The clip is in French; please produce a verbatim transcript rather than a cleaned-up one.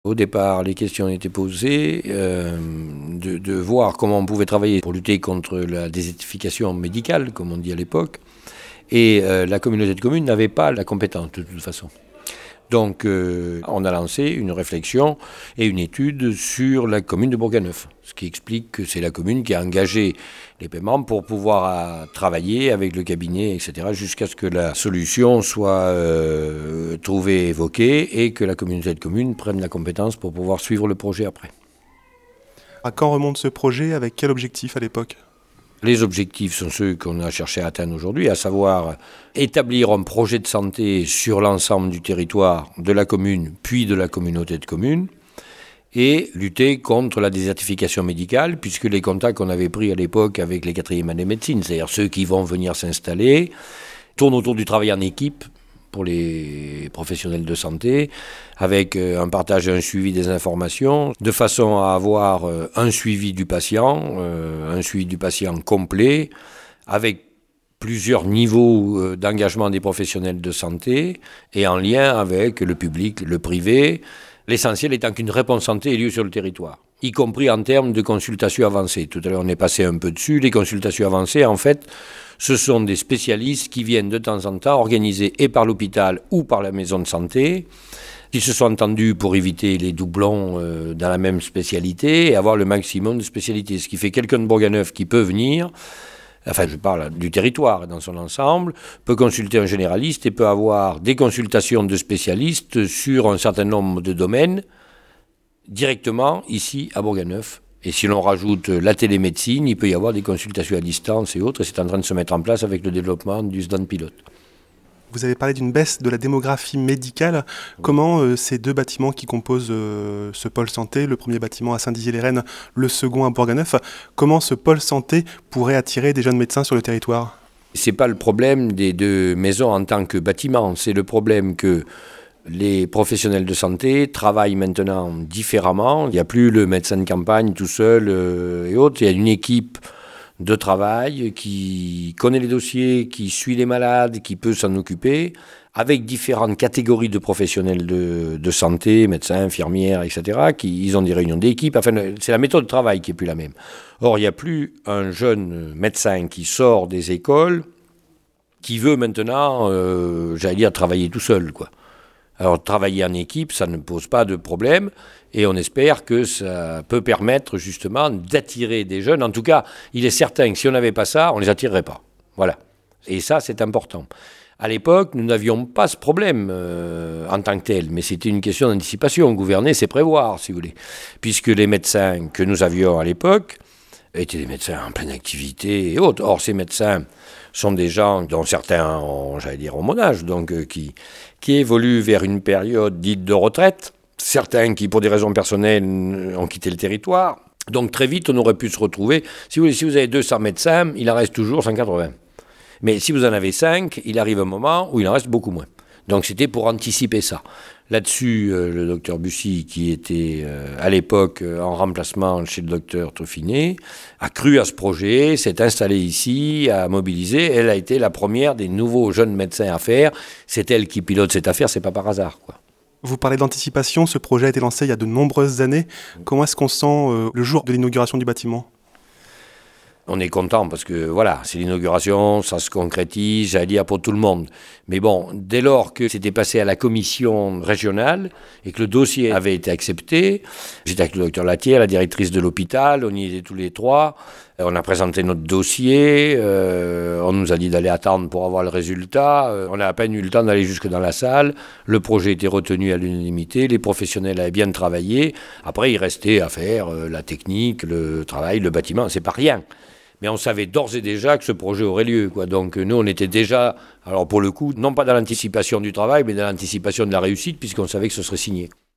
Au départ, les questions étaient posées, euh, de, de voir comment on pouvait travailler pour lutter contre la désertification médicale, comme on dit à l'époque. Et euh, la communauté de communes n'avait pas la compétence de toute façon. Donc euh, on a lancé une réflexion et une étude sur la commune de Bourganeuf, ce qui explique que c'est la commune qui a engagé les paiements pour pouvoir euh, travailler avec le cabinet, et cetera, jusqu'à ce que la solution soit euh, trouvée, évoquée, et que la communauté de communes prenne la compétence pour pouvoir suivre le projet après. À quand remonte ce projet, avec quel objectif à l'époque ? Les objectifs sont ceux qu'on a cherché à atteindre aujourd'hui, à savoir établir un projet de santé sur l'ensemble du territoire de la commune, puis de la communauté de communes, et lutter contre la désertification médicale, puisque les contacts qu'on avait pris à l'époque avec les quatrième années de médecine, c'est-à-dire ceux qui vont venir s'installer, tournent autour du travail en équipe pour les professionnels de santé, avec un partage et un suivi des informations, de façon à avoir un suivi du patient, un suivi du patient complet, avec plusieurs niveaux d'engagement des professionnels de santé, et en lien avec le public, le privé, l'essentiel étant qu'une réponse santé ait lieu sur le territoire, y compris en termes de consultations avancées. Tout à l'heure, on est passé un peu dessus. Les consultations avancées, en fait, ce sont des spécialistes qui viennent de temps en temps, organisés et par l'hôpital ou par la maison de santé, qui se sont entendus pour éviter les doublons euh, dans la même spécialité et avoir le maximum de spécialités. Ce qui fait quelqu'un de Bourganeuf qui peut venir, enfin je parle du territoire dans son ensemble, peut consulter un généraliste et peut avoir des consultations de spécialistes sur un certain nombre de domaines directement ici à Bourganeuf. Et si l'on rajoute la télémédecine, il peut y avoir des consultations à distance et autres, et c'est en train de se mettre en place avec le développement du S D A N pilote. Vous avez parlé d'une baisse de la démographie médicale. Comment euh, ces deux bâtiments qui composent euh, ce pôle santé, le premier bâtiment à Saint-Dizier-les-Rennes, le second à Bourganeuf, comment ce pôle santé pourrait attirer des jeunes médecins sur le territoire ? Ce n'est pas le problème des deux maisons en tant que bâtiment, c'est le problème que les professionnels de santé travaillent maintenant différemment. Il n'y a plus le médecin de campagne tout seul euh, et autres. Il y a une équipe de travail qui connaît les dossiers, qui suit les malades, qui peut s'en occuper, avec différentes catégories de professionnels de, de santé, médecins, infirmières, et cetera, qui ils ont des réunions d'équipe. Enfin, c'est la méthode de travail qui n'est plus la même. Or, il n'y a plus un jeune médecin qui sort des écoles, qui veut maintenant, euh, j'allais dire, travailler tout seul, quoi. Alors, travailler en équipe, ça ne pose pas de problème, et on espère que ça peut permettre justement d'attirer des jeunes. En tout cas, il est certain que si on n'avait pas ça, on ne les attirerait pas. Voilà. Et ça, c'est important. À l'époque, nous n'avions pas ce problème euh, en tant que tel, mais c'était une question d'anticipation. Gouverner, c'est prévoir, si vous voulez. Puisque les médecins que nous avions à l'époque étaient des médecins en pleine activité et autres. Or, ces médecins sont des gens dont certains ont, j'allais dire, au mon âge, donc euh, qui, qui évoluent vers une période dite de retraite, certains qui, pour des raisons personnelles, ont quitté le territoire. Donc très vite, on aurait pu se retrouver. Si vous, voulez, si vous avez deux cents médecins, il en reste toujours cent quatre-vingts. Mais si vous en avez cinq, il arrive un moment où il en reste beaucoup moins. Donc c'était pour anticiper ça. Là-dessus, euh, le docteur Bussy, qui était euh, à l'époque euh, en remplacement chez le docteur Truffinet, a cru à ce projet, s'est installée ici, a mobilisé. Elle a été la première des nouveaux jeunes médecins à faire. C'est elle qui pilote cette affaire, c'est pas par hasard, quoi. Vous parlez d'anticipation, ce projet a été lancé il y a de nombreuses années. Comment est-ce qu'on sent euh, le jour de l'inauguration du bâtiment ? On est content parce que voilà, c'est l'inauguration, ça se concrétise, j'allais dire pour tout le monde. Mais bon, dès lors que c'était passé à la commission régionale et que le dossier avait été accepté, j'étais avec le docteur Latier, la directrice de l'hôpital, on y était tous les trois, on a présenté notre dossier, euh, on nous a dit d'aller attendre pour avoir le résultat, euh, on a à peine eu le temps d'aller jusque dans la salle, le projet était retenu à l'unanimité, les professionnels avaient bien travaillé, après il restait à faire euh, la technique, le travail, le bâtiment, c'est pas rien. Mais on savait d'ores et déjà que ce projet aurait lieu, quoi. Donc nous, on était déjà, alors pour le coup, non pas dans l'anticipation du travail, mais dans l'anticipation de la réussite, puisqu'on savait que ce serait signé.